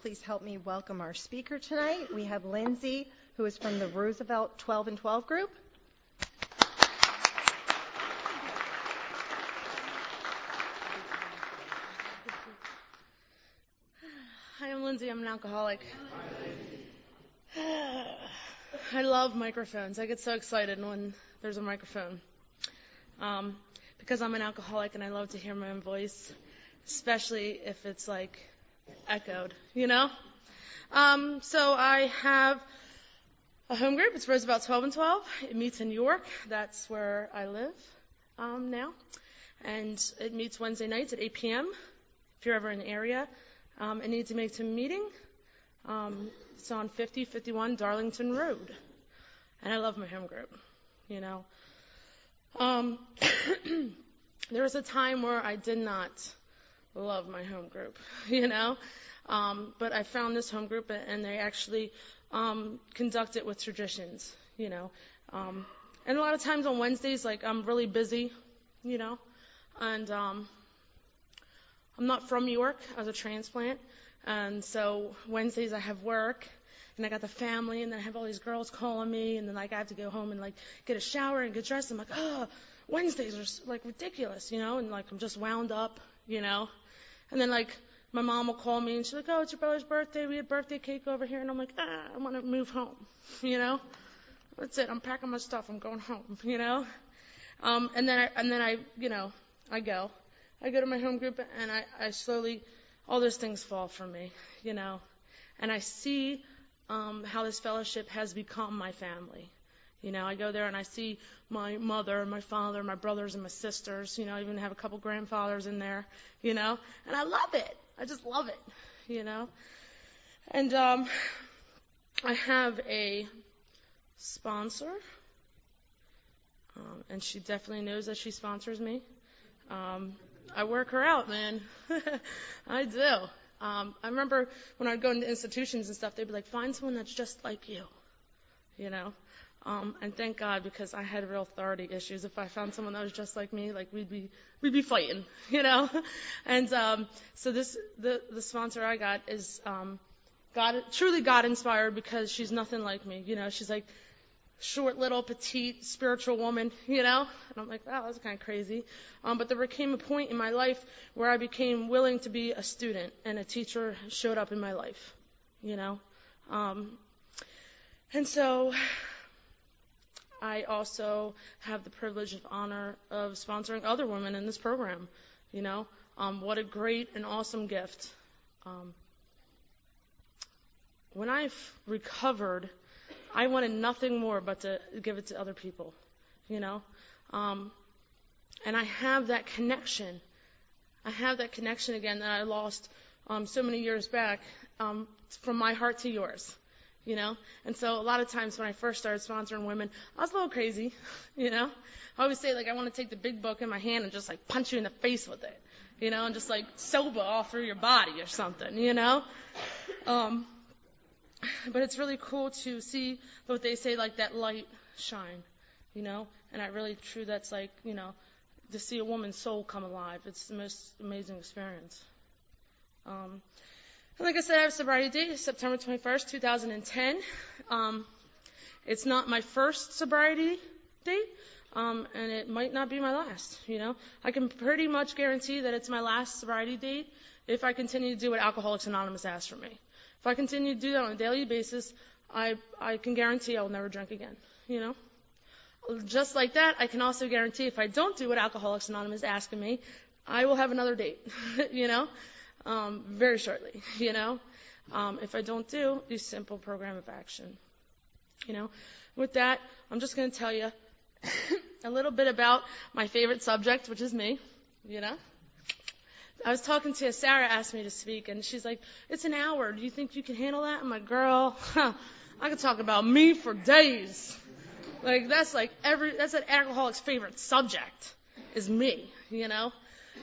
please help me welcome our speaker tonight. We have Lindsay, who is from the Roosevelt 12 and 12 group. Hi, I'm Lindsay. I'm an alcoholic. I love microphones. I get so excited when there's a microphone. Because I'm an alcoholic and I love to hear my own voice, especially if it's like echoed, you know? So I have a home group. It's Roosevelt 12 and 12. It meets in York. That's where I live now. And it meets Wednesday nights at 8 p.m. If you're ever in the area and need to make a meeting, it's on 5051 Darlington Road. And I love my home group, you know. There was a time where I did not love my home group, you know. But I found this home group, and they actually conduct it with traditions, you know. And a lot of times on Wednesdays, like, I'm really busy, you know. And I'm not from York. I was a transplant. And so Wednesdays I have work, and I got the family, and then I have all these girls calling me, and then, like, I have to go home and, like, get a shower and get dressed. I'm like, oh, Wednesdays are, like, ridiculous, you know, and, like, I'm just wound up, you know. And then, like, my mom will call me, and she's like, oh, it's your brother's birthday. We had birthday cake over here. And I'm like, I want to move home, you know. That's it. I'm packing my stuff. I'm going home, you know. And then I, you know, I go to my home group, and I slowly, all those things fall from me, you know. And I see how this fellowship has become my family. You know, I go there and I see my mother, my father, my brothers and my sisters. You know, I even have a couple grandfathers in there, you know. And I love it. I just love it, you know. And I have a sponsor, and she definitely knows that she sponsors me. I work her out, man. I do. I remember when I'd go into institutions and stuff, they'd be like, find someone that's just like you, you know. And thank God, because I had real authority issues. If I found someone that was just like me, like we'd be fighting, you know. And so the sponsor I got is truly God inspired, because she's nothing like me, you know. She's like short, little, petite, spiritual woman, you know. And I'm like, wow, that's kind of crazy. But there came a point in my life where I became willing to be a student, and a teacher showed up in my life, you know. And so I also have the privilege and honor of sponsoring other women in this program, you know. What a great and awesome gift. When I've recovered, I wanted nothing more but to give it to other people, you know. And I have that connection. I have that connection again that I lost so many years back, from my heart to yours, you know. And so a lot of times when I first started sponsoring women, I was a little crazy, you know. I always say, like, I want to take the big book in my hand and just, like, punch you in the face with it, you know, and just, like, soba all through your body or something, you know. But it's really cool to see what they say, like, that light shine, you know. And I really true that's like, you know, to see a woman's soul come alive. It's the most amazing experience. And like I said, I have a sobriety date, September 21st, 2010. It's not my first sobriety date, and it might not be my last, you know. I can pretty much guarantee that it's my last sobriety date if I continue to do what Alcoholics Anonymous asks for me. If I continue to do that on a daily basis, I can guarantee I will never drink again, you know. Just like that, I can also guarantee if I don't do what Alcoholics Anonymous is asking me, I will have another date, you know, very shortly, you know, if I don't do the simple program of action, you know. With that, I'm just going to tell you a little bit about my favorite subject, which is me, you know. I was talking to Sarah, asked me to speak, and she's like, it's an hour. Do you think you can handle that? I'm like, girl, I could talk about me for days. That's an alcoholic's favorite subject is me, you know.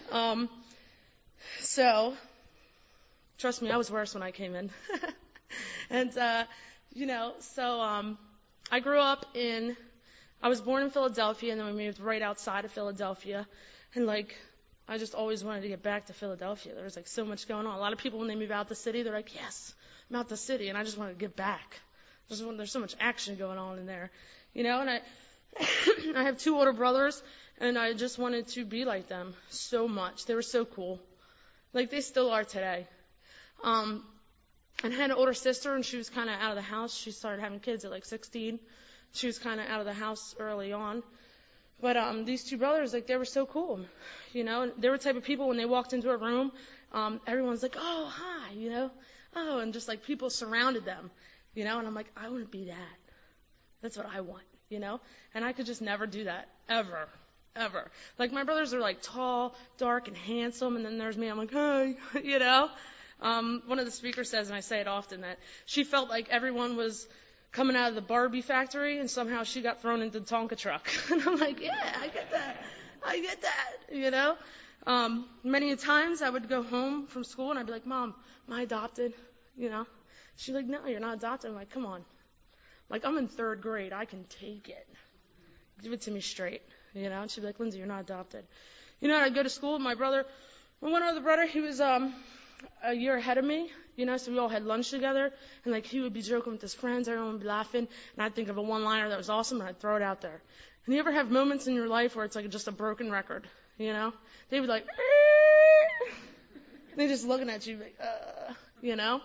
So, trust me, I was worse when I came in. And, you know, so I grew up I was born in Philadelphia, and then we moved right outside of Philadelphia. And, like, I just always wanted to get back to Philadelphia. There was like so much going on. A lot of people, when they move out the city, they're like, yes, I'm out the city, and I just wanted to get back. There's so much action going on in there, and I have 2 older brothers, and I just wanted to be like them so much. They were so cool. Like, they still are today. And I had an older sister, and she was kind of out of the house. She started having kids at like 16. She was kind of out of the house early on. But these 2 brothers, like, they were so cool, And they were the type of people, when they walked into a room, everyone's like, oh, hi, oh, and just like people surrounded them, and I'm like, I want to be that. That's what I want, And I could just never do that, ever. Like, my brothers are like tall, dark, and handsome, and then there's me. I'm like, hey, One of the speakers says, and I say it often, that she felt like everyone was coming out of the Barbie factory, and somehow she got thrown into the Tonka truck. And I'm like, yeah, I get that, Many times I would go home from school, and I'd be like, Mom, am I adopted? She's like, no, you're not adopted. I'm like, come on. Like, I'm in 3rd grade. I can take it. Give it to me straight, And she'd be like, Lindsay, you're not adopted. I'd go to school with my brother. My one other brother, he was a year ahead of me, so we all had lunch together, and like he would be joking with his friends, everyone would be laughing, and I'd think of a one-liner that was awesome, and I'd throw it out there. And you ever have moments in your life where it's like just a broken record, They'd be like, they're just looking at you like,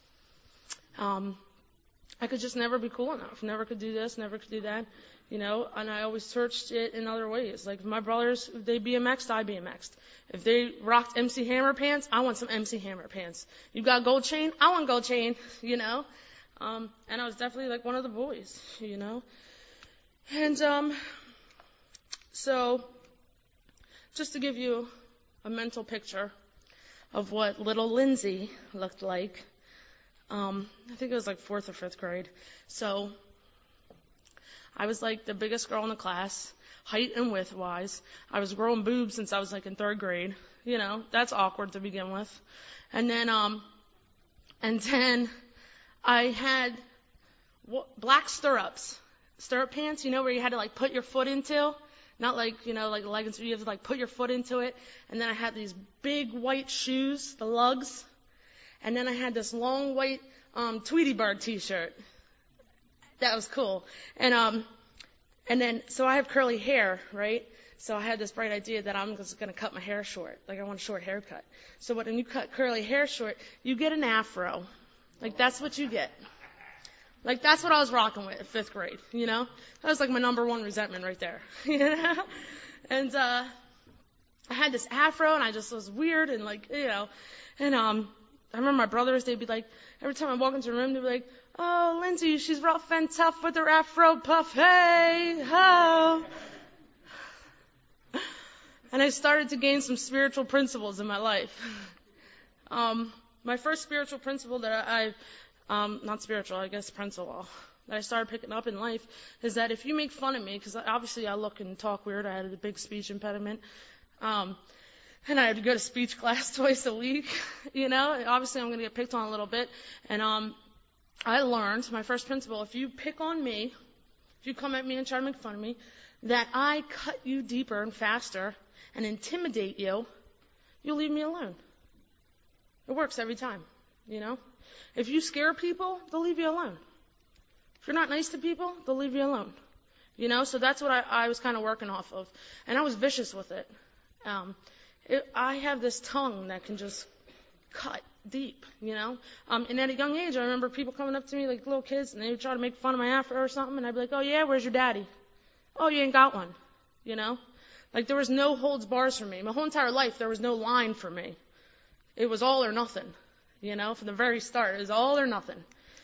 I could just never be cool enough, never could do this, never could do that, and I always searched it in other ways. Like, if my brothers, if they BMX'd, I BMX'd. If they rocked MC Hammer pants, I want some MC Hammer pants. You got gold chain? I want gold chain, And I was definitely like one of the boys, And so just to give you a mental picture of what little Lindsay looked like, I think it was like 4th or 5th grade. So I was like the biggest girl in the class, height and width wise. I was growing boobs since I was like in 3rd grade. That's awkward to begin with. And then I had black stirrup pants, where you had to like put your foot into, not like, like leggings, where you have to like put your foot into it. And then I had these big white shoes, the lugs. And then I had this long white Tweety Bird t-shirt. That was cool. And then, so I have curly hair, right? So I had this bright idea that I'm just going to cut my hair short. Like, I want a short haircut. So when you cut curly hair short, you get an afro. Like, that's what you get. Like, that's what I was rocking with in 5th grade, That was like my number 1 resentment right there, And I had this afro, and I just was weird, and like, and I remember my brothers, they'd be like, every time I walk into a room, they'd be like, oh, Lindsay, she's rough and tough with her afro puff, hey, ho. And I started to gain some spiritual principles in my life. My first spiritual principle that not spiritual, I guess principle, that I started picking up in life is that if you make fun of me, because obviously I look and talk weird, I had a big speech impediment, and I had to go to speech class twice a week, obviously I'm going to get picked on a little bit, and I learned my first principle: if you pick on me, if you come at me and try to make fun of me, that I cut you deeper and faster and intimidate you, you'll leave me alone. It works every time, If you scare people, they'll leave you alone. If you're not nice to people, they'll leave you alone. So that's what I was kind of working off of. And I was vicious with it. I have this tongue that can just cut deep, And at a young age, I remember people coming up to me like little kids, and they would try to make fun of my afro or something, and I'd be like, oh yeah, where's your daddy? Oh, you ain't got one, Like, there was no holds bars for me. My whole entire life, there was no line for me. It was all or nothing, from the very start. It was all or nothing.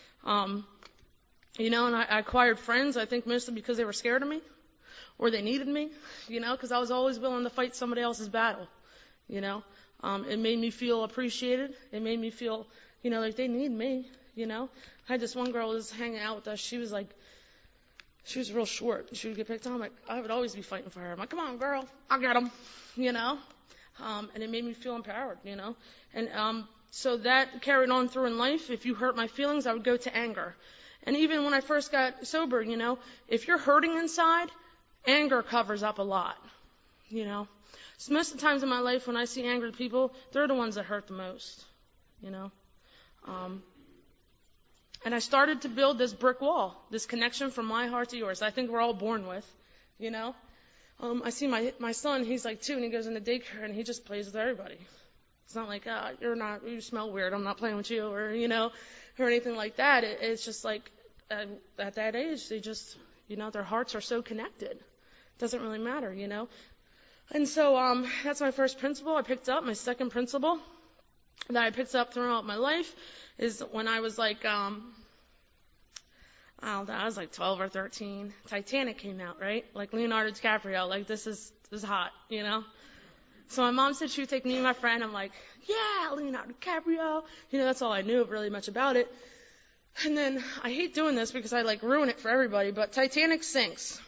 And I acquired friends, I think mostly because they were scared of me, or they needed me, because I was always willing to fight somebody else's battle, It made me feel appreciated. It made me feel, like they need me, I had this one girl who was hanging out with us. She was real short. She would get picked on. I would always be fighting for her. I'm like, come on, girl, I'll get them, and it made me feel empowered, And so that carried on through in life. If you hurt my feelings, I would go to anger. And even when I first got sober, if you're hurting inside, anger covers up a lot. you know. So most of the times in my life when I see angry people, they're the ones that hurt the most, you know. And I started to build this brick wall, this connection from my heart to yours. I think we're all born with, you know. I see my son, he's like 2, and he goes into daycare, and he just plays with everybody. It's not like, you smell weird, I'm not playing with you, or, you know, or anything like that. It's just like, at that age, they just, you know, their hearts are so connected. It doesn't really matter, you know. And so that's my first principle I picked up. My second principle that I picked up throughout my life is when I was like, I don't know, I was like 12 or 13. Titanic came out, right? Like Leonardo DiCaprio, like this is hot, you know? So my mom said she would take me and my friend. I'm like, yeah, Leonardo DiCaprio. You know, that's all I knew really much about it. And then I hate doing this because I like ruin it for everybody, but Titanic sinks.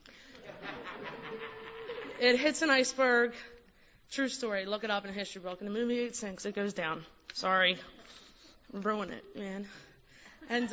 It hits an iceberg. True story. Look it up in a history book. In the movie, it sinks. It goes down. Sorry. Ruin it, man. And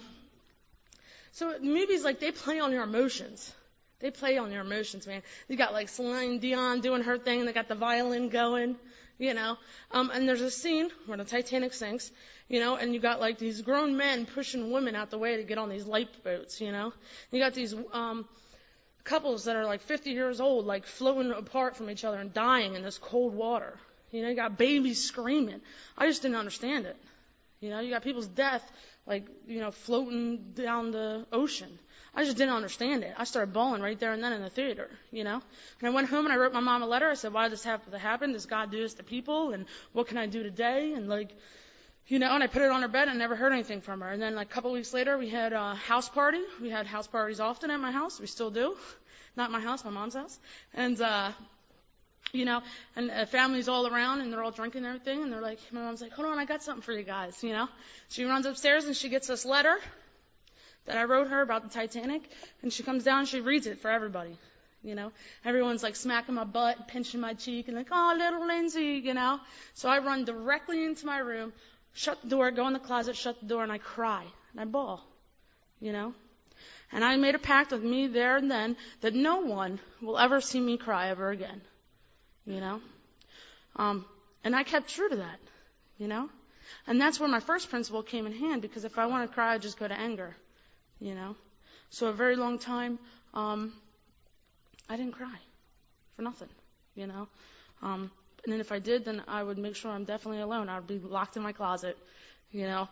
so movies, like, they play on your emotions. They play on your emotions, man. You got, like, Celine Dion doing her thing. They got the violin going, you know. And there's a scene where the Titanic sinks, you know, and you got, like, these grown men pushing women out the way to get on these lifeboats, you know. You got these couples that are, like, 50 years old, like, floating apart from each other and dying in this cold water. You know, you got babies screaming. I just didn't understand it. You know, you got people's death, like, you know, floating down the ocean. I just didn't understand it. I started bawling right there and then in the theater, you know. And I went home and I wrote my mom a letter. I said, why did this have to happen? Does God do this to people? And what can I do today? And, like, you know, and I put it on her bed and never heard anything from her. And then, like, a couple weeks later, we had a house party. We had house parties often at my house. We still do. Not my house, my mom's house. And, you know, and families all around, and they're all drinking and everything. And they're like, my mom's like, hold on, I got something for you guys, you know. She runs upstairs and she gets this letter that I wrote her about the Titanic. And she comes down and she reads it for everybody, you know. Everyone's like smacking my butt, pinching my cheek, and like, oh, little Lindsay, you know. So I run directly into my room, shut the door, go in the closet, shut the door, and I cry. And I bawl, you know. And I made a pact with me there and then that no one will ever see me cry ever again, you know. And I kept true to that, you know. And that's where my first principle came in hand, because if I want to cry, I just go to anger, you know. So a very long time, I didn't cry for nothing, you know. And then if I did, then I would make sure I'm definitely alone. I would be locked in my closet, you know.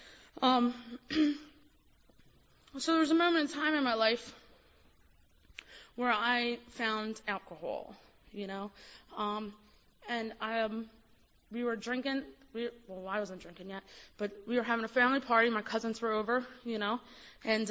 So there was a moment in time in my life where I found alcohol, you know. And we were drinking. Well, I wasn't drinking yet, but we were having a family party. My cousins were over, you know. And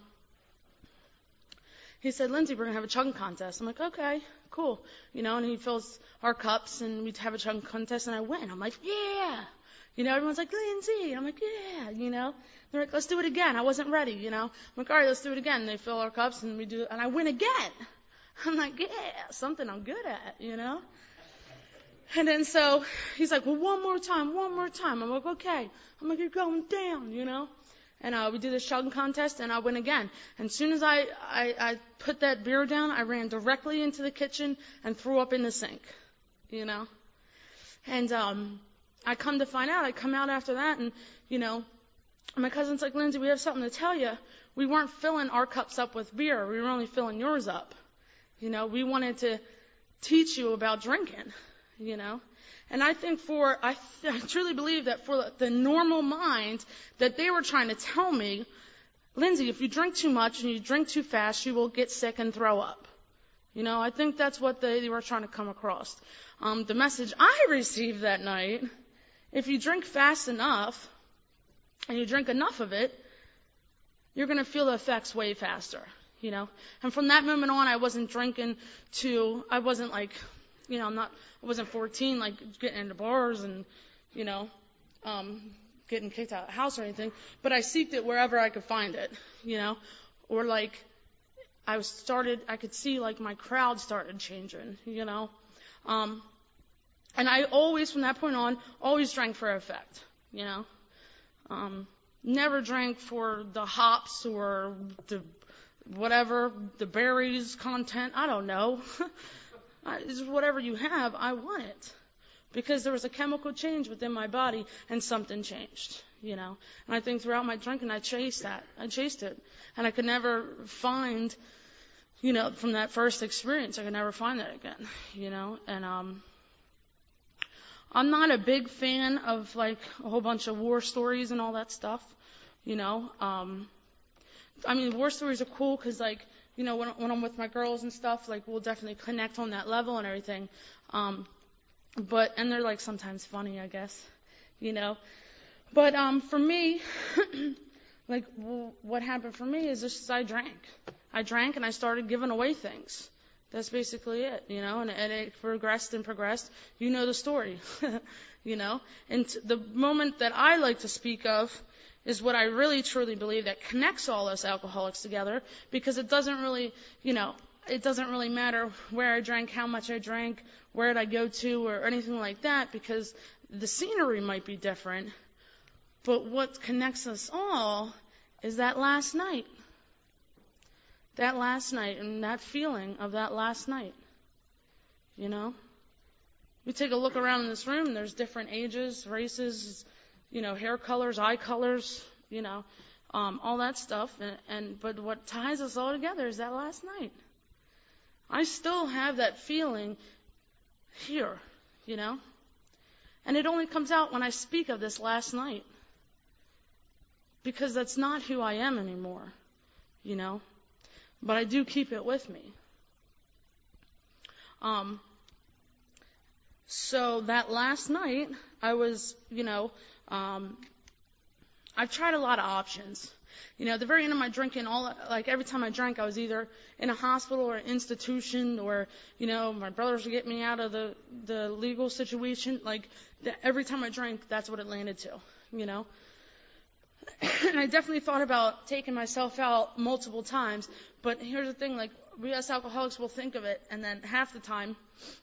he said, Lindsay, we're going to have a chugging contest. I'm like, okay, cool. You know, and he fills our cups, and we'd have a chugging contest, and I win. I'm like, yeah. You know, everyone's like, Lindsay. And I'm like, yeah, you know. They're like, let's do it again. I wasn't ready, you know. I'm like, all right, let's do it again. And they fill our cups, and we do it, and I win again. I'm like, yeah, something I'm good at, you know. And then so he's like, well, one more time. I'm like, okay. I'm like, you're going down, you know. And we do this chugging contest, and I win again. And as soon as I put that beer down, I ran directly into the kitchen and threw up in the sink, you know. And I come to find out, I come out after that, and, you know, my cousin's like, Lindsay, we have something to tell you. We weren't filling our cups up with beer. We were only filling yours up. You know, we wanted to teach you about drinking, you know. And I think I truly believe that for the normal mind, that they were trying to tell me, Lindsay, if you drink too much and you drink too fast, you will get sick and throw up. You know, I think that's what they were trying to come across. The message I received that night, if you drink fast enough and you drink enough of it, you're going to feel the effects way faster, you know. And from that moment on, I wasn't drinking I wasn't like, you know, I wasn't 14, like getting into bars and, you know, getting kicked out of the house or anything. But I seeked it wherever I could find it, you know. Or like I could see like my crowd started changing, you know. And I always, from that point on, always drank for effect, you know. Never drank for the hops or the whatever, the berries content, I don't know. It's whatever you have, I want it. Because there was a chemical change within my body and something changed, you know. And I think throughout my drinking, I chased that. I chased it. And I could never find, you know, from that first experience, I could never find that again, you know. And I'm not a big fan of, like, a whole bunch of war stories and all that stuff, you know. I mean, war stories are cool because, like, you know, when I'm with my girls and stuff, like, we'll definitely connect on that level and everything. And they're, like, sometimes funny, I guess, you know. But for me, like, what happened for me is just I drank. I drank and I started giving away things. That's basically it, you know, and it progressed and progressed. You know the story, you know. And the moment that I like to speak of is what I really truly believe that connects all us alcoholics together, because it doesn't really, you know, it doesn't really matter where I drank, how much I drank, where did I go to, or anything like that, because the scenery might be different. But what connects us all is that last night. That last night and that feeling of that last night. You know? We take a look around in this room, and there's different ages, races, you know, hair colors, eye colors, you know, all that stuff. But what ties us all together is that last night. I still have that feeling here, you know? And it only comes out when I speak of this last night. Because that's not who I am anymore, you know? But I do keep it with me. So that last night, I was, you know, I've tried a lot of options. You know, at the very end of my drinking, every time I drank, I was either in a hospital or an institution, or, you know, my brothers would get me out of the legal situation. Like, every time I drank, that's what it landed to, you know. And I definitely thought about taking myself out multiple times. But here's the thing, like, we as alcoholics will think of it, and then half the time,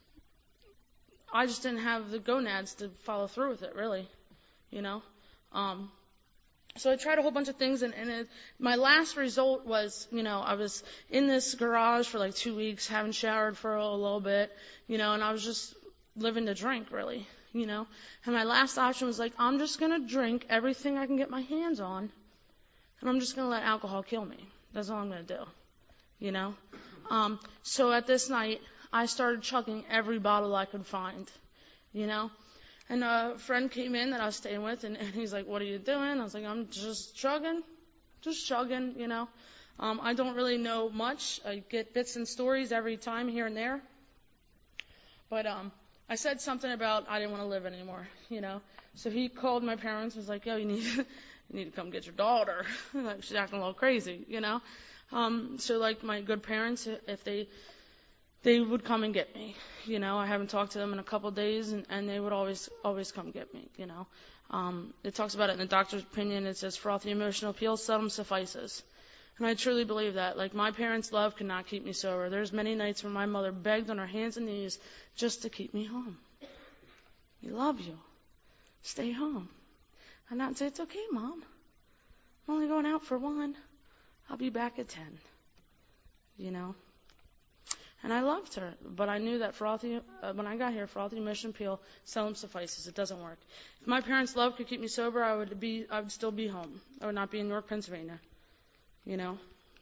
I just didn't have the gonads to follow through with it, really, you know. So I tried a whole bunch of things, and my last result was, you know, I was in this garage for like 2 weeks, haven't showered for a little bit, you know, and I was just living to drink, really, you know. And my last option was like, I'm just going to drink everything I can get my hands on, and I'm just going to let alcohol kill me. That's all I'm going to do, you know. So at this night, I started chugging every bottle I could find, you know. And a friend came in that I was staying with, and he's like, what are you doing? I was like, I'm just chugging, you know. I don't really know much. I get bits and stories every time here and there. But I said something about I didn't want to live anymore, you know. So he called my parents and was like, yo, you need to come get your daughter. Like, she's acting a little crazy, you know. So, like, my good parents, if they would come and get me, you know. I haven't talked to them in a couple of days, and they would always come get me, you know. It talks about it in the doctor's opinion. It says, frothy emotional appeal seldom suffices. And I truly believe that. Like, my parents' love could not keep me sober. There's many nights where my mother begged on her hands and knees just to keep me home. We love you. Stay home. And I'd say, it's okay, Mom. I'm only going out for 1. I'll be back at 10. You know. And I loved her, but I knew that when I got here, frothy emotion appeal seldom suffices. It doesn't work. If my parents' love could keep me sober, I would still be home. I would not be in York, Pennsylvania. You know.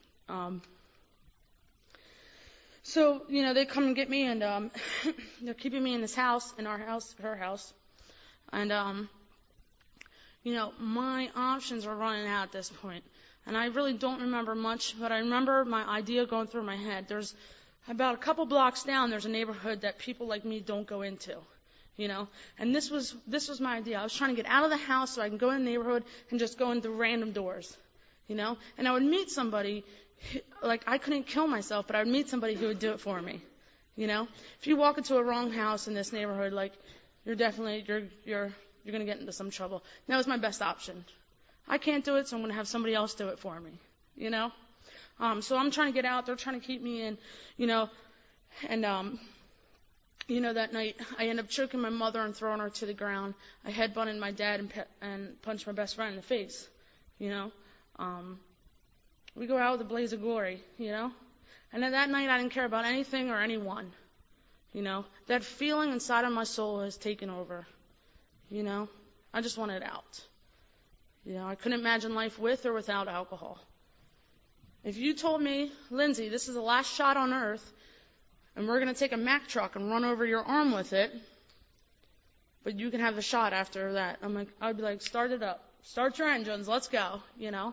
So, you know, they come and get me, and they're keeping me in this house, in her house. And, you know, my options are running out at this point. And I really don't remember much, but I remember my idea going through my head. There's about a couple blocks down, there's a neighborhood that people like me don't go into, you know. And this was my idea. I was trying to get out of the house so I can go in the neighborhood and just go into random doors, you know. And I would meet somebody, like, I couldn't kill myself, but I would meet somebody who would do it for me, you know. If you walk into a wrong house in this neighborhood, like, you're going to get into some trouble. And that was my best option. I can't do it, so I'm going to have somebody else do it for me, you know. So I'm trying to get out. They're trying to keep me in, you know. And, you know, that night I ended up choking my mother and throwing her to the ground. I headbutted my dad and punched my best friend in the face, you know. We go out with a blaze of glory, you know. And then that night I didn't care about anything or anyone, You know, that feeling inside of my soul has taken over. You know, I just want it out. You know, I couldn't imagine life with or without alcohol. If you told me, Lindsay, this is the last shot on earth, and we're going to take a Mack truck and run over your arm with it, but you can have the shot after that, I'd be like, start it up. Start your engines. Let's go, you know.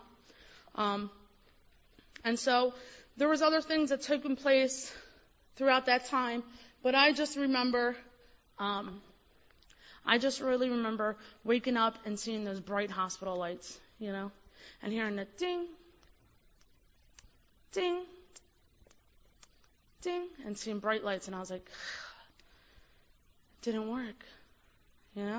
And so there was other things that took place throughout that time, but I just remember, I just really remember waking up and seeing those bright hospital lights, you know, and hearing the ding, ding, ding, and seeing bright lights, and I was like, it didn't work, you know.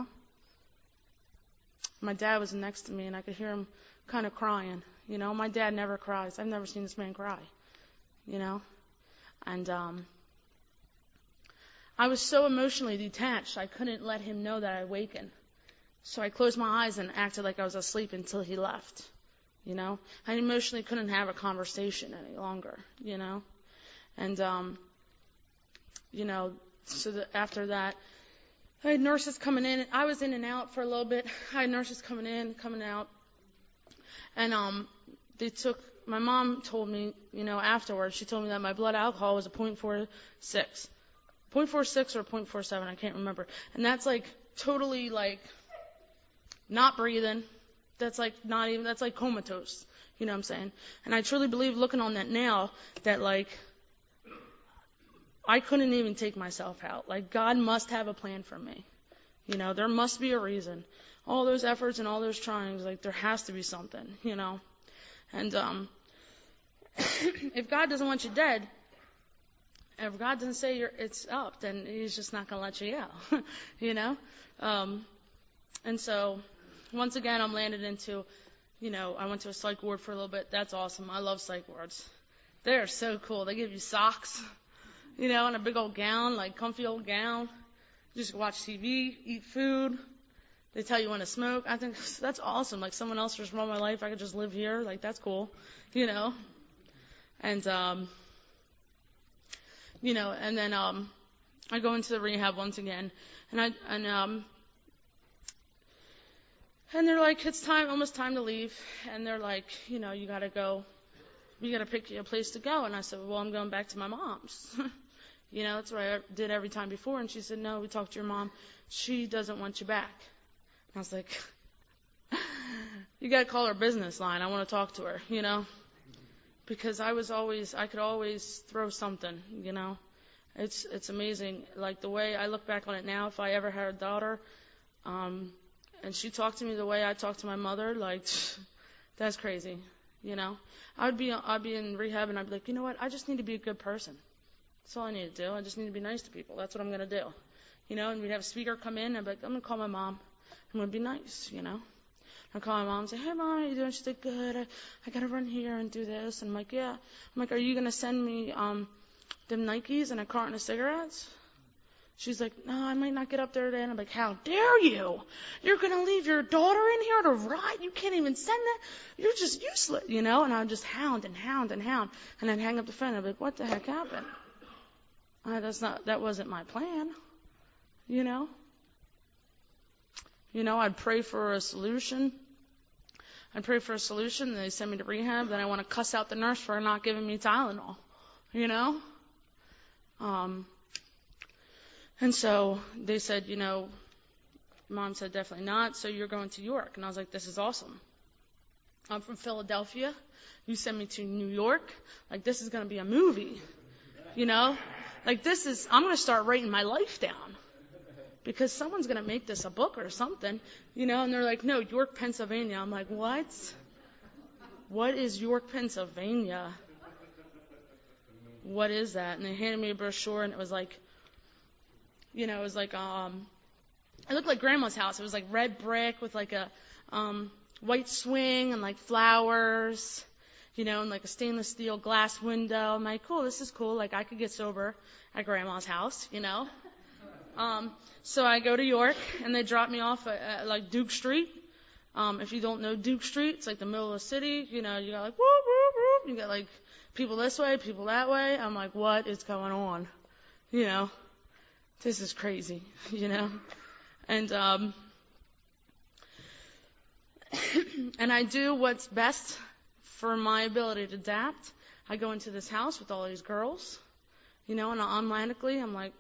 My dad was next to me, and I could hear him kind of crying, you know. My dad never cries. I've never seen this man cry, you know. And I was so emotionally detached, I couldn't let him know that I awakened. So I closed my eyes and acted like I was asleep until he left, you know. I emotionally couldn't have a conversation any longer, you know. And, you know, so after that, I had nurses coming in. I was in and out for a little bit. I had nurses coming in, coming out. And my mom told me, you know, afterwards, she told me that my blood alcohol was a 0.46. 0.46 or 0.47, I can't remember. And that's like totally like not breathing. That's like not even, that's like comatose. You know what I'm saying? And I truly believe, looking on that now, that like I couldn't even take myself out. Like, God must have a plan for me. You know, there must be a reason. All those efforts and all those tryings, like, there has to be something, you know. And if God doesn't want you dead, if God doesn't say it's up, then He's just not going to let you go, you know. And so, once again, I'm landed into, you know, I went to a psych ward for a little bit. That's awesome. I love psych wards. They're so cool. They give you socks, you know, and a big old gown, like comfy old gown. You just watch TV, eat food. They tell you when to smoke. I think that's awesome. Like, someone else just run my life. I could just live here. Like, that's cool, you know. And, you know, and then I go into the rehab once again. And they're like, it's time, almost time to leave. And they're like, you know, you got to go. You got to pick a place to go. And I said, well, I'm going back to my mom's. You know, that's what I did every time before. And she said, no, we talked to your mom. She doesn't want you back. And I was like, you got to call her business line. I want to talk to her, you know, because I could always throw something, you know. It's amazing. Like, the way I look back on it now, if I ever had a daughter, and she talked to me the way I talked to my mother, like, that's crazy, you know. I'd be in rehab, and I'd be like, you know what, I just need to be a good person. That's all I need to do. I just need to be nice to people. That's what I'm going to do. You know, and we'd have a speaker come in, and I'd be like, I'm going to call my mom. I'm going to be nice, you know. I'd call my mom and say, hey, Mom, how you doing? She's like, good. I got to run here and do this. And I'm like, yeah. I'm like, are you going to send me them Nikes and a carton of cigarettes? She's like, no, I might not get up there today. And I'm like, how dare you? You're going to leave your daughter in here to rot? You can't even send that? You're just useless, you know. And I would just hound. And I'd hang up the phone. I'd be like, what the heck happened? That wasn't my plan, you know. You know, I'd pray for a solution. And they send me to rehab. Then I want to cuss out the nurse for not giving me Tylenol, you know. And so they said, you know, Mom said definitely not, so you're going to York. And I was like, this is awesome. I'm from Philadelphia. You send me to New York. Like, this is going to be a movie, you know. Like, I'm going to start writing my life down because someone's going to make this a book or something, you know. And they're like, no, York, Pennsylvania. I'm like, what? What is York, Pennsylvania? What is that? And they handed me a brochure, and it was like, you know, it was like, it looked like Grandma's house. It was like red brick with like a white swing and like flowers, you know, and like a stainless steel glass window. I'm like, cool, this is cool. Like, I could get sober at Grandma's house, you know. So I go to York, and they drop me off at like Duke Street. If you don't know Duke Street, it's like the middle of the city. You know, you got like, whoop, whoop, whoop. You got like people this way, people that way. I'm like, what is going on? You know. this is crazy, And and I do what's best for my ability to adapt. I go into this house with all these girls, and automatically I'm like,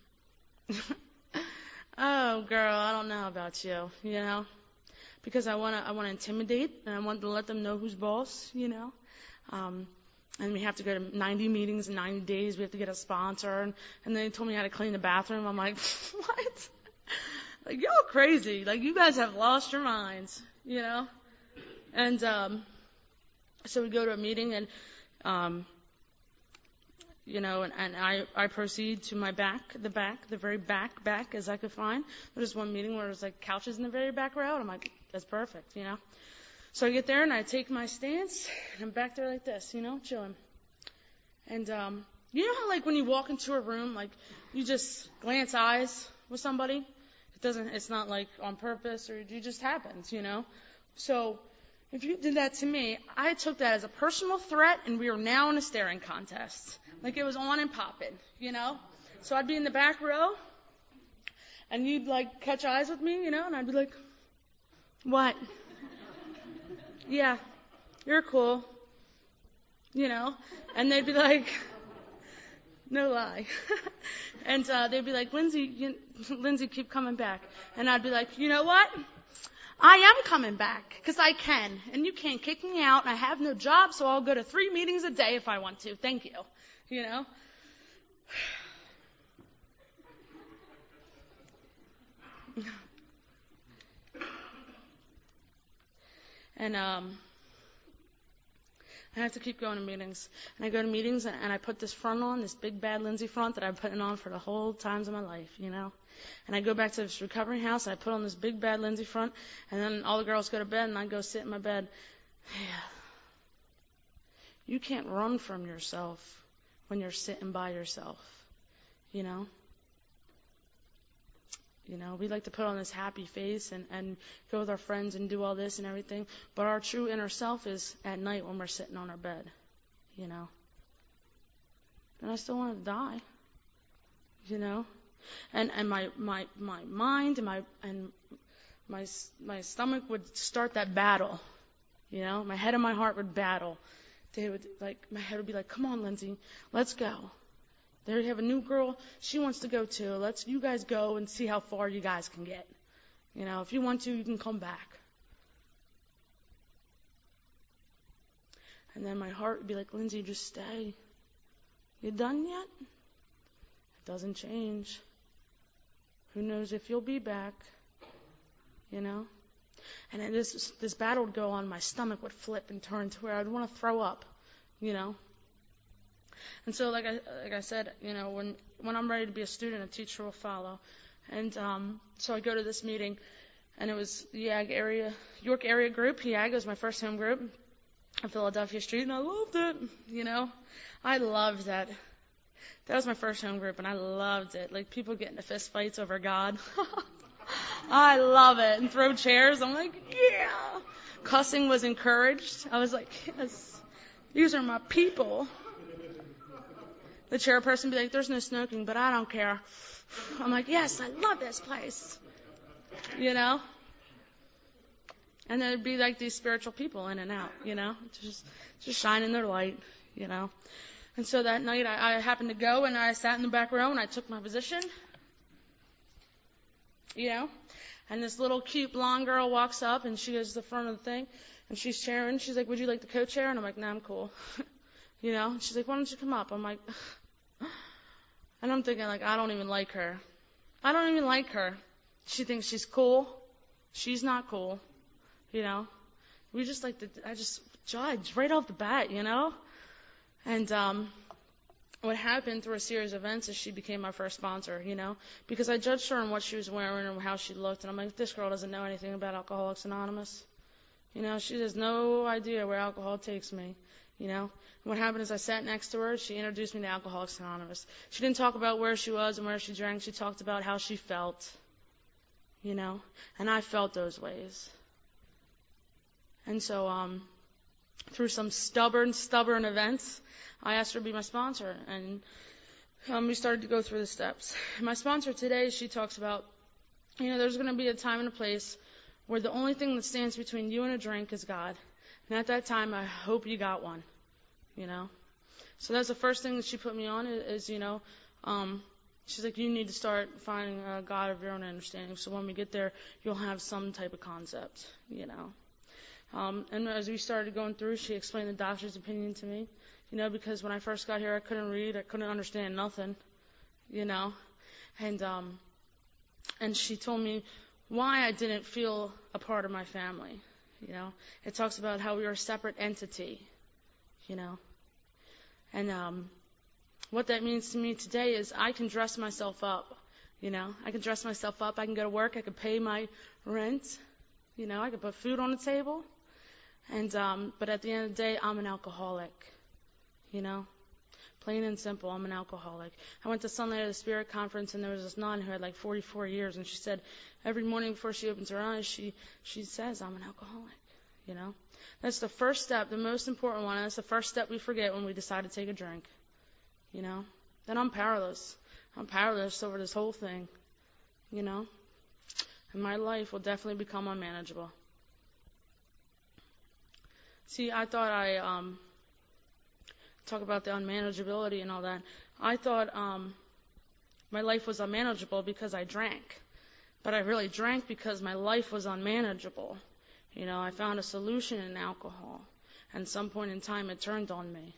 oh, girl, I don't know about you, because I want to intimidate, and I want to let them know who's boss, and we have to go to 90 meetings in 90 days. We have to get a sponsor, and they told me how to clean the bathroom. I'm like, what? Like, y'all crazy. Like, you guys have lost your minds, And so we go to a meeting, and and I proceed to my the very back as I could find. There was one meeting where there was like couches in the very back row, and I'm like, that's perfect, So I get there and I take my stance, and I'm back there like this, chilling. And you know how like when you walk into a room, like you just glance eyes with somebody? It's not like on purpose, or it just happens, So if you did that to me, I took that as a personal threat, and we are now in a staring contest. Like it was on and popping, So I'd be in the back row, and you'd like catch eyes with me, and I'd be like, what? Yeah, you're cool, And they'd be like, no lie. And they'd be like, Lindsay, keep coming back. And I'd be like, you know what? I am coming back because I can, and you can't kick me out, and I have no job, so I'll go to 3 meetings a day if I want to. Thank you. And I have to keep going to meetings. And I go to meetings, and I put this front on, this big bad Lindsay front that I've been putting on for the whole times of my life, And I go back to this recovery house, and I put on this big bad Lindsay front, and then all the girls go to bed, and I go sit in my bed. Yeah. You can't run from yourself when you're sitting by yourself, We like to put on this happy face and go with our friends and do all this and everything, but our true inner self is at night when we're sitting on our bed, And I still want to die, And my mind and my stomach would start that battle, My head and my heart would battle. My head would be like, come on, Lindsay, let's go. There you have a new girl. She wants to go too. You guys go and see how far you guys can get. If you want to, you can come back. And then my heart would be like, Lindsay, just stay. You done yet? It doesn't change. Who knows if you'll be back? And then this battle would go on. My stomach would flip and turn to where I'd want to throw up, And so, like I said, when I'm ready to be a student, a teacher will follow. And so I go to this meeting, and it was the York area group. YAG was my first home group on Philadelphia Street, and I loved it. I loved that. That was my first home group, and I loved it. Like people get into fist fights over God. I love it. And throw chairs. I'm like, yeah. Cussing was encouraged. I was like, yes, these are my people. The chairperson would be like, there's no smoking, but I don't care. I'm like, yes, I love this place. And there'd be like these spiritual people in and out, just shining their light, And so that night I happened to go, and I sat in the back row, and I took my position, And this little cute blonde girl walks up, and she goes to the front of the thing, and she's chairing. She's like, would you like the co-chair? And I'm like, nah, I'm cool. She's like, why don't you come up? I'm like, and I'm thinking, like, I don't even like her. I don't even like her. She thinks she's cool. She's not cool. We just I just judge right off the bat, And what happened through a series of events is she became my first sponsor, because I judged her on what she was wearing and how she looked. And I'm like, this girl doesn't know anything about Alcoholics Anonymous. She has no idea where alcohol takes me. And what happened is I sat next to her. She introduced me to Alcoholics Anonymous. She didn't talk about where she was and where she drank. She talked about how she felt, and I felt those ways. And so through some stubborn events, I asked her to be my sponsor. And we started to go through the steps. My sponsor today, she talks about, there's going to be a time and a place where the only thing that stands between you and a drink is God. And at that time, I hope you got one, So that's the first thing that she put me on is, she's like, you need to start finding a God of your own understanding. So when we get there, you'll have some type of concept, And as we started going through, she explained the doctor's opinion to me, because when I first got here, I couldn't read, I couldn't understand nothing, And she told me why I didn't feel a part of my family, It talks about how we are a separate entity, And what that means to me today is I can dress myself up, I can dress myself up, I can go to work, I can pay my rent, I can put food on the table. But at the end of the day, I'm an alcoholic, plain and simple, I'm an alcoholic. I went to Sunlight of the Spirit conference, and there was this nun who had like 44 years, and she said every morning before she opens her eyes, she says, I'm an alcoholic, That's the first step, the most important one, and that's the first step we forget when we decide to take a drink, Then I'm powerless. I'm powerless over this whole thing, And my life will definitely become unmanageable. See, I thought talk about the unmanageability and all that. I thought my life was unmanageable because I drank. But I really drank because my life was unmanageable. I found a solution in alcohol. And at some point in time, it turned on me,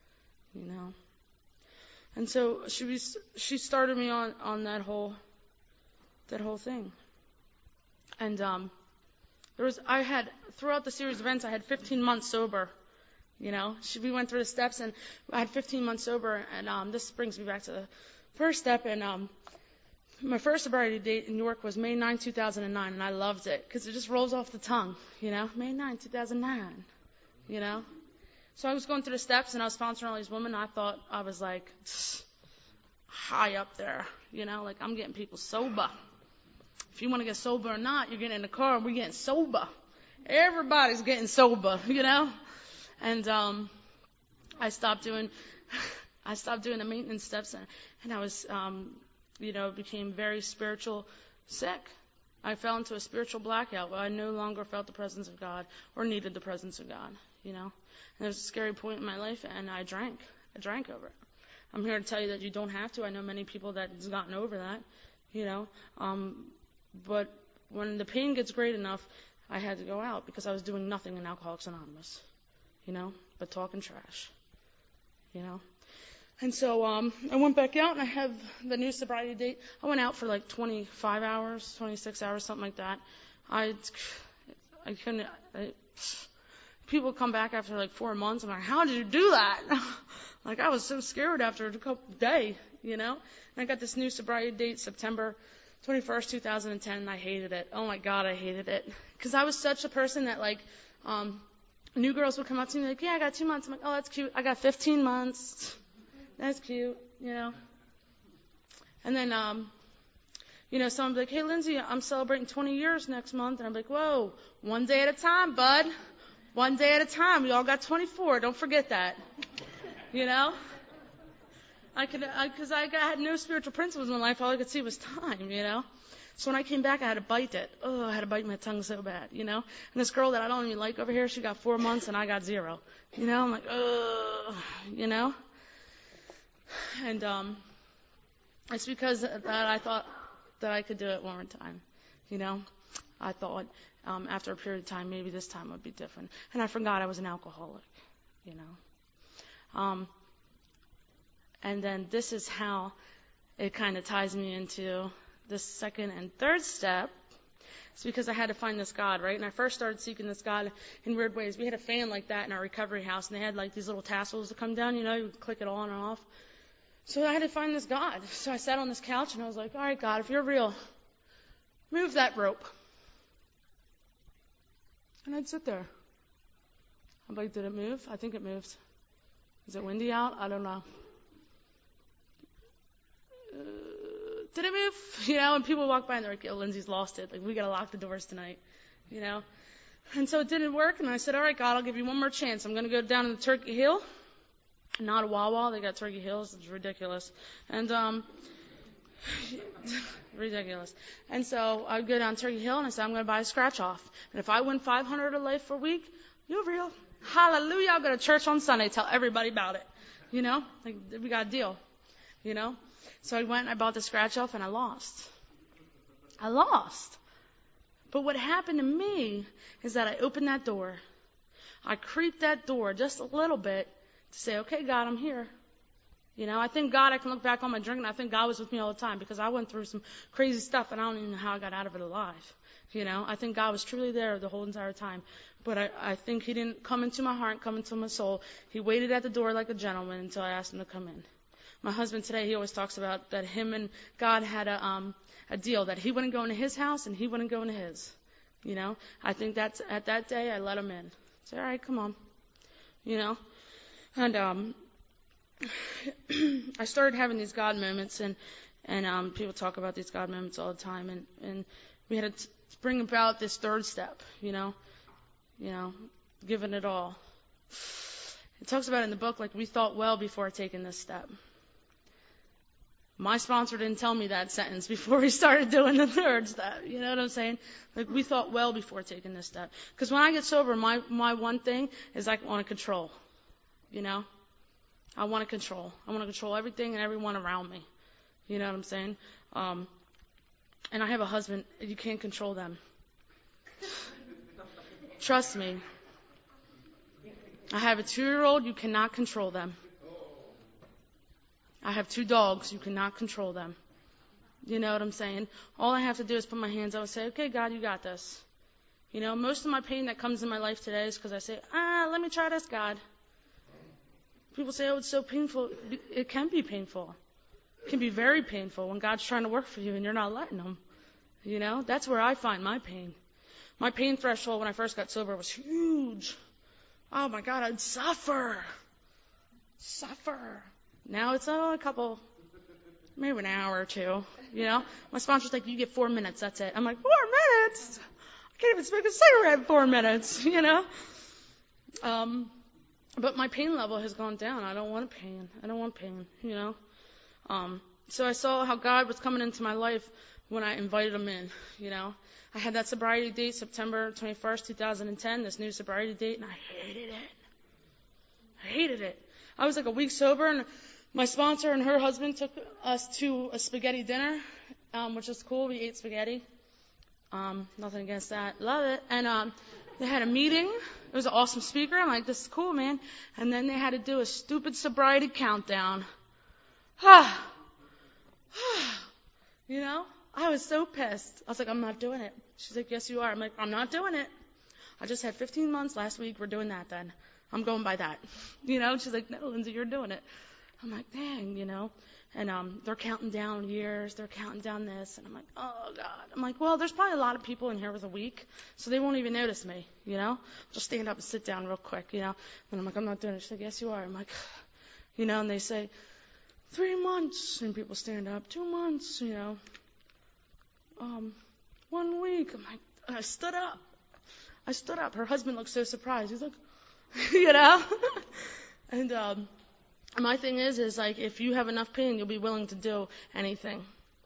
And so she started me on that whole thing. And throughout the series of events, I had 15 months sober. We went through the steps, and I had 15 months sober. And this brings me back to the first step. And my first sobriety date in New York was May 9, 2009, and I loved it because it just rolls off the tongue. May 9, 2009. So I was going through the steps, and I was sponsoring all these women. I thought I was like high up there. Like I'm getting people sober. If you want to get sober or not, you're getting in the car and we're getting sober. Everybody's getting sober, And I stopped doing the maintenance steps, and I was, became very spiritual sick. I fell into a spiritual blackout where I no longer felt the presence of God or needed the presence of God, And there was a scary point in my life, and I drank. I drank over it. I'm here to tell you that you don't have to. I know many people that has gotten over that, But when the pain gets great enough, I had to go out because I was doing nothing in Alcoholics Anonymous, but talking trash, And so I went back out, and I have the new sobriety date. I went out for like 25 hours, 26 hours, something like that. I couldn't. People come back after like 4 months. I'm like, how did you do that? Like I was so scared after a couple days, And I got this new sobriety date, September 21st, 2010, and I hated it. Oh my God, I hated it. Because I was such a person that new girls would come up to me like, yeah, I got 2 months. I'm like, oh, that's cute. I got 15 months. That's cute, And then, someone would be like, hey, Lindsay, I'm celebrating 20 years next month. And I'm like, whoa, one day at a time, bud. One day at a time. We all got 24. Don't forget that. Because I had no spiritual principles in my life. All I could see was time, So when I came back, I had to bite it. Oh, I had to bite my tongue so bad, And this girl that I don't even like over here, she got 4 months and I got 0. I'm like, ugh, And it's because of that I thought that I could do it one more time, I thought after a period of time, maybe this time would be different. And I forgot I was an alcoholic, And then this is how it kind of ties me into the second and third step. It's because I had to find this God, right? And I first started seeking this God in weird ways. We had a fan like that in our recovery house, and they had like these little tassels that come down, you would click it on and off. So I had to find this God. So I sat on this couch, and I was like, all right, God, if you're real, move that rope. And I'd sit there. I'm like, did it move? I think it moved. Is it windy out? I don't know. Did it move? And people walk by and they're like, oh, Lindsay's lost it. Like, we got to lock the doors tonight, And so it didn't work. And I said, all right, God, I'll give you one more chance. I'm going to go down to the Turkey Hill. Not a Wawa. They got Turkey Hills. It's ridiculous. And, ridiculous. And so I'd go down Turkey Hill and I said, I'm going to buy a scratch off. And if I win $500 a life for a week, you're real. Hallelujah. I'll go to church on Sunday, tell everybody about it. You know, like, we got a deal, you know. So I went and I bought the scratch off and I lost. But what happened to me is that I opened that door. I creeped that door just a little bit to say, okay, God, I'm here. You know, I thank God I can look back on my drink, and I think God was with me all the time, because I went through some crazy stuff and I don't even know how I got out of it alive. You know, I think God was truly there the whole entire time. But I think He didn't come into my heart, come into my soul. He waited at the door like a gentleman until I asked Him to come in. My husband today, he always talks about that him and God had a deal that he wouldn't go into his house and he wouldn't go into his. You know, I think that's at that day I let him in. Say, all right, come on. You know, and I started having these God moments, and people talk about these God moments all the time, and we had to bring about this third step. You know, giving it all. It talks about it in the book, like, we thought well before taking this step. My sponsor didn't tell me that sentence before we started doing the third step. You know what I'm saying? Like, we thought well before taking this step. Because when I get sober, my one thing is I want to control. You know? I want to control. I want to control everything and everyone around me. You know what I'm saying? And I have a husband. You can't control them. Trust me. I have a 2-year-old. You cannot control them. I have 2 dogs. You cannot control them. You know what I'm saying? All I have to do is put my hands up and say, okay, God, you got this. You know, most of my pain that comes in my life today is because I say, let me try this, God. People say, oh, it's so painful. It can be painful. It can be very painful when God's trying to work for you and you're not letting Him. You know, that's where I find my pain. My pain threshold when I first got sober was huge. Oh, my God, I'd suffer. Now it's a couple, maybe an hour or 2, you know. My sponsor's like, you get 4 minutes, that's it. I'm like, 4 minutes? I can't even smoke a cigarette in 4 minutes, you know. But my pain level has gone down. I don't want pain, you know. So I saw how God was coming into my life when I invited Him in, you know. I had that sobriety date, September 21st, 2010, this new sobriety date, and I hated it. I was like a week sober, and my sponsor and her husband took us to a spaghetti dinner, which was cool. We ate spaghetti. Nothing against that. Love it. And they had a meeting. It was an awesome speaker. I'm like, this is cool, man. And then they had to do a stupid sobriety countdown. You know? I was so pissed. I was like, I'm not doing it. She's like, yes, you are. I'm like, I'm not doing it. I just had 15 months last week. We're doing that then. I'm going by that. You know? She's like, no, Lindsay, you're doing it. I'm like, dang, you know. And they're counting down years. They're counting down this. And I'm like, oh, God. I'm like, well, there's probably a lot of people in here with a week, so they won't even notice me, you know. Just stand up and sit down real quick, you know. And I'm like, I'm not doing it. She's like, yes, you are. I'm like, you know, and they say, 3 months. And people stand up. 2 months, you know. 1 week. I'm like, I stood up. Her husband looked so surprised. He's like, you know. And my thing is like, if you have enough pain, you'll be willing to do anything.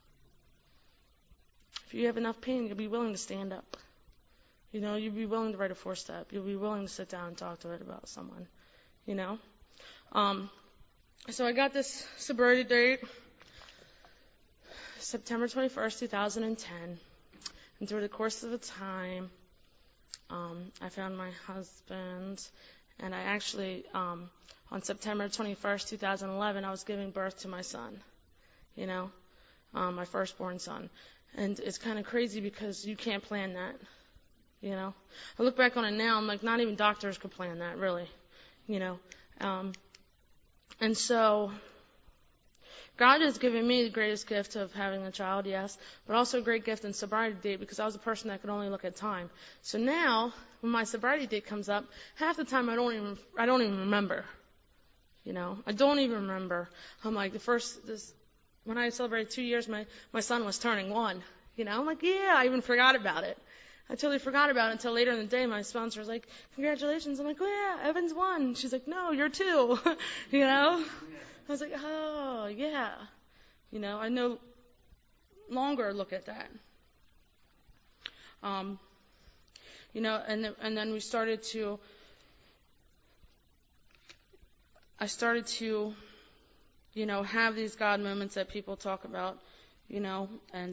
If you have enough pain, you'll be willing to stand up. You know, you'll be willing to write a 4-step. You'll be willing to sit down and talk to it about someone. You know. So I got this sobriety date, September 21st, 2010. And through the course of the time, I found my husband, and I actually, on September 21st, 2011, I was giving birth to my son, you know, my firstborn son. And it's kind of crazy because you can't plan that, you know. I look back on it now, I'm like, not even doctors could plan that, really, you know. And so God has given me the greatest gift of having a child, yes, but also a great gift in sobriety date, because I was a person that could only look at time. So now, when my sobriety date comes up, half the time I don't even remember. You know, I don't even remember. I'm like, when I celebrated 2 years, my son was turning 1. You know, I'm like, yeah, I even forgot about it. I totally forgot about it until later in the day. My sponsor was like, congratulations. I'm like, oh, yeah, Evans won. She's like, no, you're 2. You know? I was like, oh, yeah. You know, I no longer look at that. You know, and then I started to, you know, have these God moments that people talk about, you know, and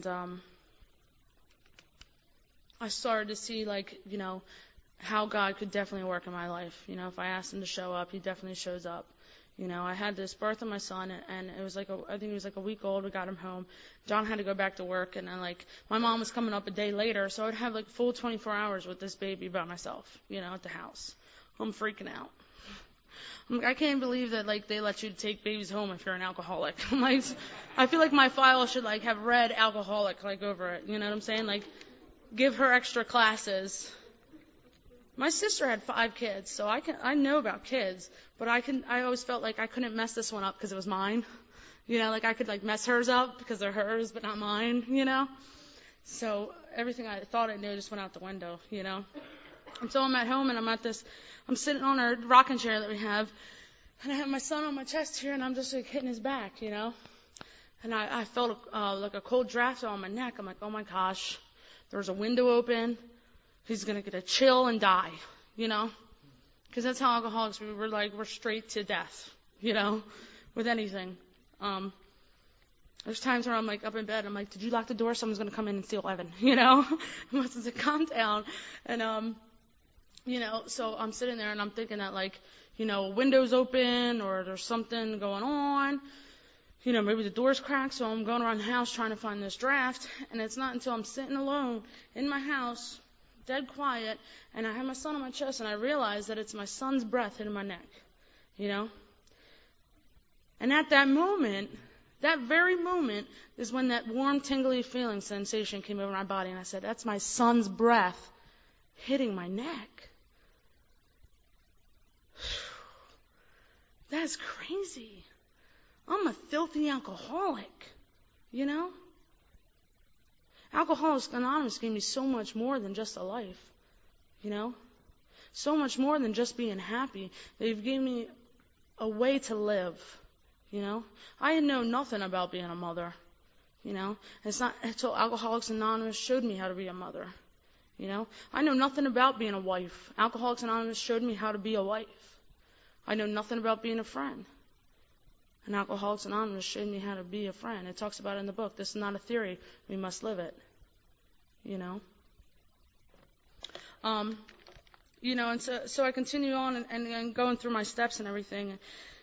I started to see, like, you know, how God could definitely work in my life. You know, if I asked him to show up, he definitely shows up. You know, I had this birth of my son, and it was like, I think he was like a week old. We got him home. John had to go back to work, and then, like, my mom was coming up a day later, so I'd have, like, full 24 hours with this baby by myself, you know, at the house. I'm freaking out. I'm like, I can't believe that, like, they let you take babies home if you're an alcoholic. I'm like, I feel like my file should, like, have red alcoholic, like, over it. You know what I'm saying? Like, give her extra classes. My sister had 5 kids, so I know about kids, but I always felt like I couldn't mess this one up because it was mine. You know, like I could like mess hers up because they're hers, but not mine, you know? So everything I thought I knew just went out the window, you know? And so I'm at home and I'm sitting on our rocking chair that we have, and I have my son on my chest here, and I'm just like hitting his back, you know? And I felt like a cold draft on my neck. I'm like, oh my gosh, there's a window open. He's going to get a chill and die, you know? Because that's how alcoholics, we're straight to death, you know, with anything. There's times where I'm like up in bed, I'm like, did you lock the door? Someone's going to come in and steal Evan, you know? I must have said, calm down. And, you know, so I'm sitting there and I'm thinking that like, you know, a window's open or there's something going on. You know, maybe the door's cracked, so I'm going around the house trying to find this draft. And it's not until I'm sitting alone in my house, dead quiet, and I have my son on my chest, and I realize that it's my son's breath hitting my neck, you know? And at that moment, that very moment, is when that warm, tingly feeling sensation came over my body, and I said, that's my son's breath hitting my neck. That's crazy. I'm a filthy alcoholic, you know? Alcoholics Anonymous gave me so much more than just a life, you know? So much more than just being happy. They've given me a way to live, you know? I know nothing about being a mother, you know? It's not until Alcoholics Anonymous showed me how to be a mother, you know? I know nothing about being a wife. Alcoholics Anonymous showed me how to be a wife. I know nothing about being a friend. And Alcoholics Anonymous showed me how to be a friend. It talks about it in the book. This is not a theory. We must live it. You know? You know, and so I continue on and going through my steps and everything.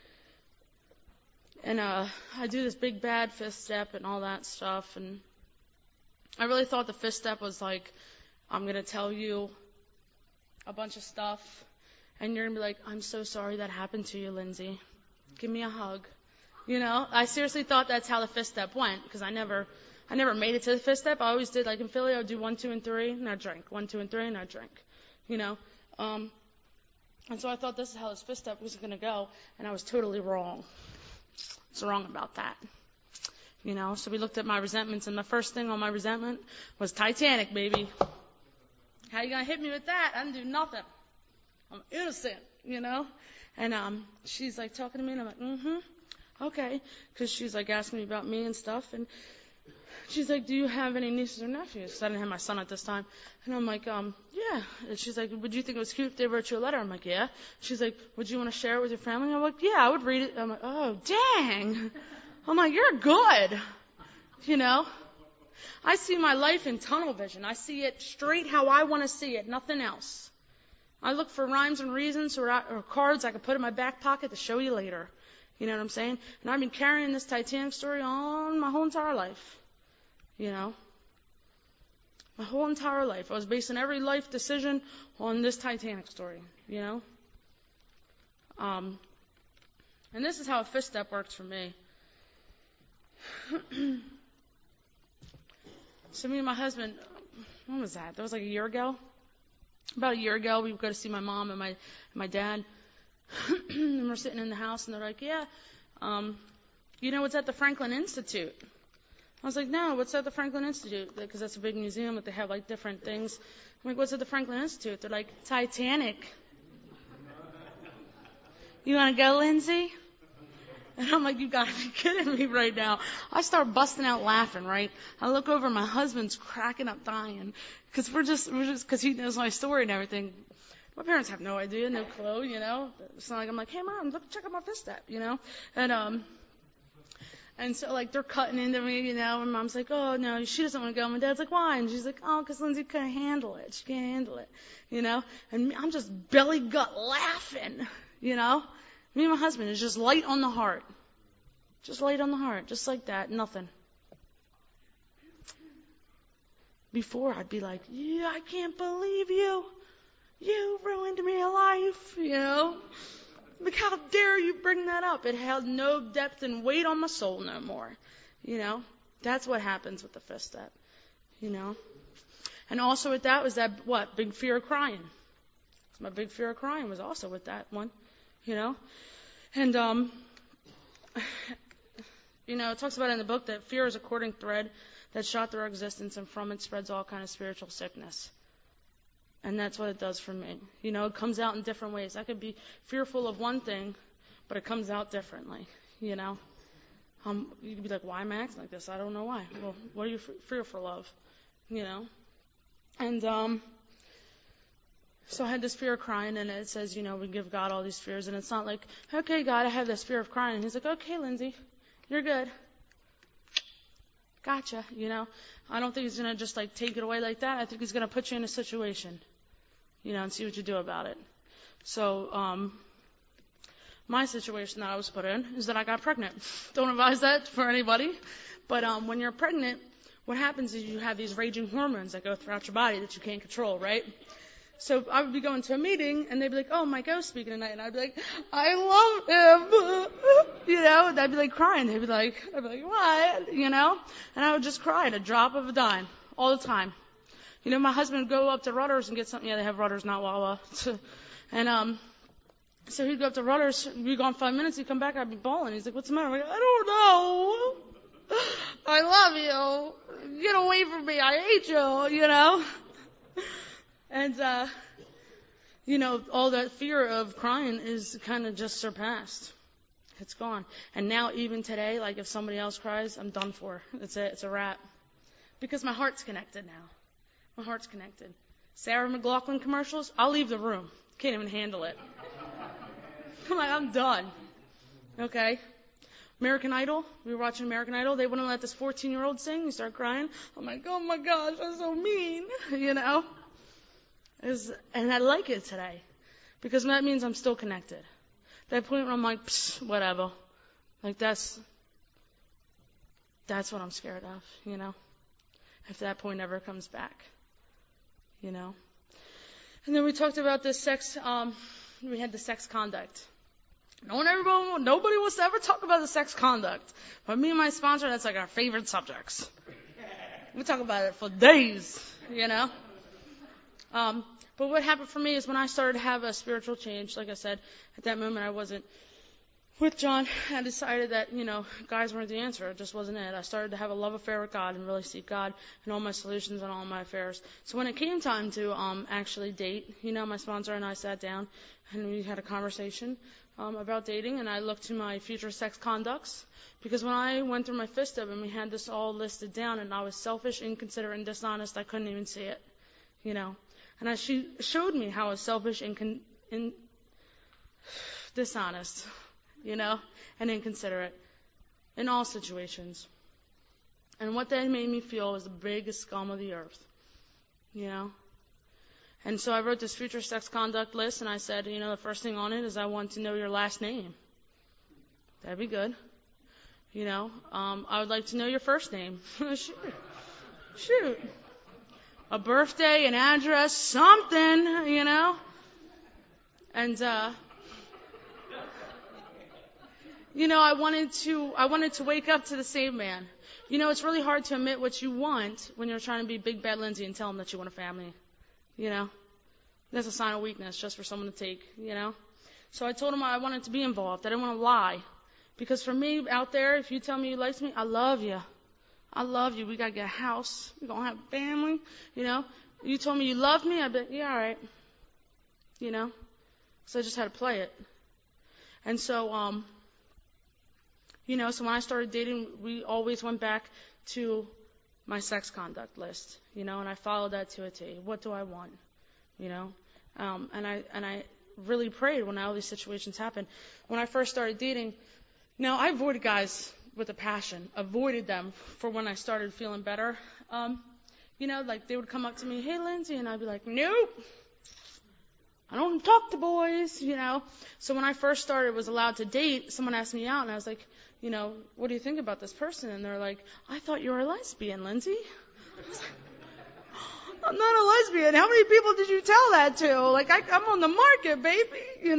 And I do this big bad 5th step and all that stuff. And I really thought the 5th step was like, I'm going to tell you a bunch of stuff. And you're going to be like, I'm so sorry that happened to you, Lindsay. Give me a hug. You know, I seriously thought that's how the 5th step went, because I never made it to the 5th step. I always did, like in Philly, I would do 1, 2, and 3, and I'd drink. 1, 2, and 3, and I'd drink. You know, and so I thought this is how this 5th step was going to go, and I was totally wrong. I was wrong about that. You know, so we looked at my resentments, and the first thing on my resentment was Titanic, baby. How you going to hit me with that? I didn't do nothing. I'm innocent, you know. And she's like talking to me, and I'm like, okay, because she's like asking me about me and stuff, and she's like, do you have any nieces or nephews? Because I didn't have my son at this time. And I'm like, yeah. And she's like, would you think it was cute if they wrote you a letter? I'm like, yeah. She's like, would you want to share it with your family? I'm like, yeah, I would read it. I'm like, oh, dang. I'm like, you're good. You know? I see my life in tunnel vision. I see it straight how I want to see it, nothing else. I look for rhymes and reasons or cards I can put in my back pocket to show you later. You know what I'm saying? And I've been carrying this Titanic story on my whole entire life. You know? My whole entire life. I was basing every life decision on this Titanic story. You know? And this is how a 5th step works for me. So me and my husband, when was that? That was like a year ago. About a year ago, we would go to see my mom and my dad. And we're sitting in the house, and they're like, yeah, you know, it's at the Franklin Institute. I was like, no, what's at the Franklin Institute? Because that's a big museum, but they have like different things. I'm like, what's at the Franklin Institute? They're like, Titanic. You want to go, Lindsay? And I'm like, you got to be kidding me right now. I start busting out laughing, right? I look over, my husband's cracking up dying because because he knows my story and everything. My parents have no idea, no clue, It's not like I'm like, hey, Mom, look, check out my fist step, And so, like, they're cutting into me, and Mom's like, oh, no, she doesn't want to go. My Dad's like, why? And she's like, oh, because Lindsay can't handle it. She can't handle it, And I'm just belly gut laughing, Me and my husband is just light on the heart. Just light on the heart, just like that, nothing. Before, I'd be like, yeah, I can't believe you. You ruined me a life, Like, how dare you bring that up? It held no depth and weight on my soul no more, That's what happens with the fifth step, And also with that was that, big fear of crying. My big fear of crying was also with that one, And, it talks about in the book that fear is a cording thread that shot through our existence, and from it spreads all kind of spiritual sickness. And that's what it does for me. It comes out in different ways. I could be fearful of one thing, but it comes out differently, You could be like, why am I acting like this? I don't know why. Well, what are you fearful of? And so I had this fear of crying, and it says, we give God all these fears. And it's not like, okay, God, I have this fear of crying. And He's like, okay, Lindsay, you're good. Gotcha, I don't think He's going to just like take it away like that. I think He's going to put you in a situation, and see what you do about it. So, my situation that I was put in is that I got pregnant. Don't advise that for anybody. But when you're pregnant, what happens is you have these raging hormones that go throughout your body that you can't control, right? So I would be going to a meeting, and they'd be like, oh, my ghost's speaking tonight. And I'd be like, I love him. And I'd be like crying. I'd be like, what? And I would just cry at a drop of a dime all the time. My husband would go up to Rutter's and get something. Yeah, they have Rutter's, not Wawa. And so he'd go up to Rutter's. We'd be gone 5 minutes. He'd come back. I'd be bawling. He's like, what's the matter? I'm like, I don't know. I love you. Get away from me. I hate you, And, all that fear of crying is kind of just surpassed. It's gone. And now, even today, like if somebody else cries, I'm done for. It's it. It's a wrap. Because my heart's connected now. My heart's connected. Sarah McLachlan commercials, I'll leave the room. Can't even handle it. I'm like, I'm done. Okay? American Idol. We were watching American Idol. They wouldn't let this 14-year-old sing. You start crying. I'm like, oh my gosh, that's so mean. And I like it today. Because that means I'm still connected. That point where I'm like, whatever. Like that's what I'm scared of, If that point ever comes back, And then we talked about this we had the sex conduct. Nobody wants to ever talk about the sex conduct. But me and my sponsor, that's like our favorite subjects. We talk about it for days, But what happened for me is when I started to have a spiritual change, like I said, at that moment I wasn't with John. I decided that, guys weren't the answer. It just wasn't it. I started to have a love affair with God and really seek God in all my solutions and all my affairs. So when it came time to actually date, my sponsor and I sat down and we had a conversation about dating, and I looked to my future sex conducts. Because when I went through my fifth step and we had this all listed down and I was selfish, inconsiderate, and dishonest, I couldn't even see it, And she showed me how I was selfish and dishonest, and inconsiderate in all situations. And what that made me feel was the biggest scum of the earth, And so I wrote this future sex conduct list, and I said, the first thing on it is I want to know your last name. That'd be good. I would like to know your first name. Shoot. A birthday, an address, something, And, I wanted to wake up to the same man. It's really hard to admit what you want when you're trying to be Big Bad Lindsay and tell him that you want a family. That's a sign of weakness just for someone to take, So I told him I wanted to be involved. I didn't want to lie. Because for me, out there, if you tell me you like me, I love you. I love you. We got to get a house. We're going to have a family. You told me you loved me. I'd be like, yeah, all right. So I just had to play it. And so, so when I started dating, we always went back to my sex conduct list, and I followed that to a T. What do I want? And I really prayed when all these situations happened. When I first started dating, I avoided guys with a passion, avoided them for when I started feeling better. Like they would come up to me, hey, Lindsay, and I'd be like, nope, I don't talk to boys, So when I first started, was allowed to date, someone asked me out, and I was like, what do you think about this person? And they're like, I thought you were a lesbian, Lindsay. I was like, I'm not a lesbian. How many people did you tell that to? Like, I'm on the market, baby,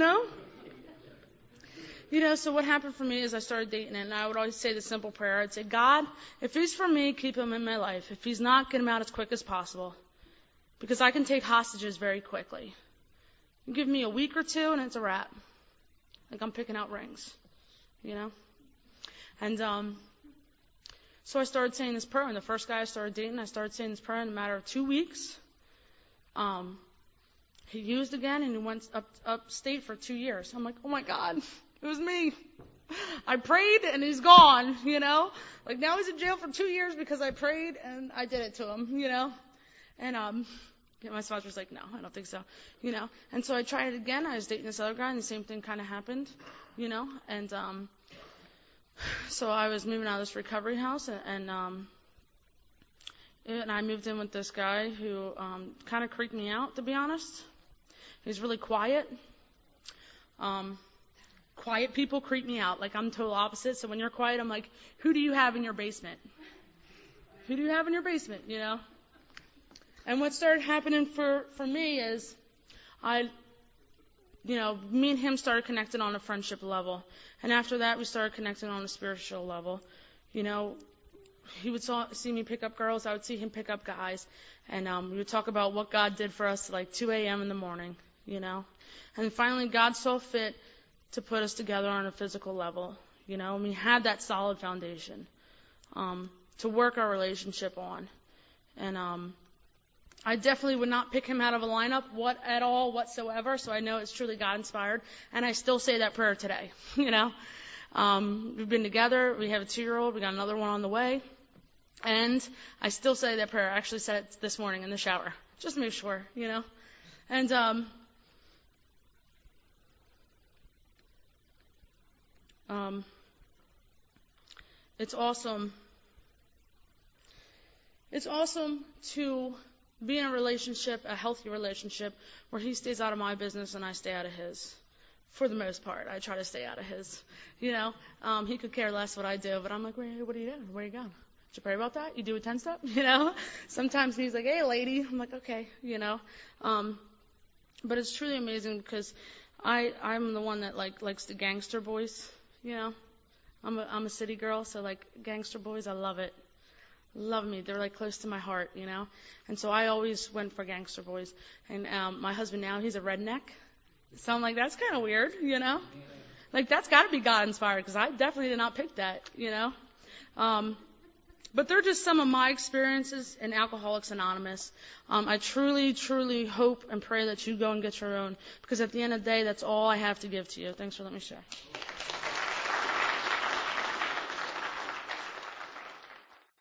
So what happened for me is I started dating, and I would always say the simple prayer. I'd say, God, if he's for me, keep him in my life. If he's not, get him out as quick as possible. Because I can take hostages very quickly. You give me a week or two, and it's a wrap. Like I'm picking out rings, And so I started saying this prayer, and the first guy I started dating, I started saying this prayer in a matter of 2 weeks. He used again, and he went upstate for 2 years. I'm like, oh my God, it was me. I prayed, and he's gone, Like now he's in jail for 2 years because I prayed, and I did it to him, And my sponsor was like, no, I don't think so, And so I tried it again. I was dating this other guy, and the same thing kind of happened, And so I was moving out of this recovery house, and I moved in with this guy who kind of creeped me out, to be honest. He's really quiet. Quiet people creep me out. Like I'm total opposite. So when you're quiet, I'm like, who do you have in your basement? Who do you have in your basement? And what started happening for me is me and him started connecting on a friendship level. And after that, we started connecting on a spiritual level. He would see me pick up girls. I would see him pick up guys. And we would talk about what God did for us at like 2 a.m. in the morning, And finally, God saw fit to put us together on a physical level, And we had that solid foundation to work our relationship on. And I definitely would not pick him out of a lineup whatsoever. So I know it's truly God inspired, and I still say that prayer today. We've been together. We have a 2-year-old. We got another one on the way, and I still say that prayer. I actually said it this morning in the shower, just to make sure, And it's awesome. It's awesome to be in a relationship, a healthy relationship, where he stays out of my business and I stay out of his. For the most part, I try to stay out of his. He could care less what I do, but I'm like, what are you doing? Where are you going? Did you pray about that? You do a 10-step? Sometimes he's like, hey, lady. I'm like, okay, But it's truly amazing because I'm the one that likes the gangster boys. I'm a city girl, so like gangster boys, I love it. Love me. They're like close to my heart, And so I always went for gangster boys. And my husband now, he's a redneck. So I'm like, that's kind of weird, Like that's got to be God inspired because I definitely did not pick that, But they're just some of my experiences in Alcoholics Anonymous. I truly, truly hope and pray that you go and get your own because at the end of the day, that's all I have to give to you. Thanks for letting me share.